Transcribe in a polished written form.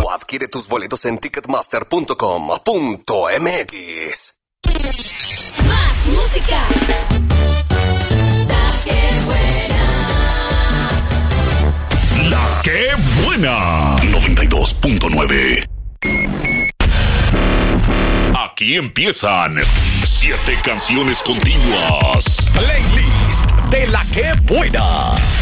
Adquiere tus boletos en ticketmaster.com.mx. Más música. La que buena. La que buena. 92.9. Aquí empiezan 7 canciones continuas. Playlist de La que buena.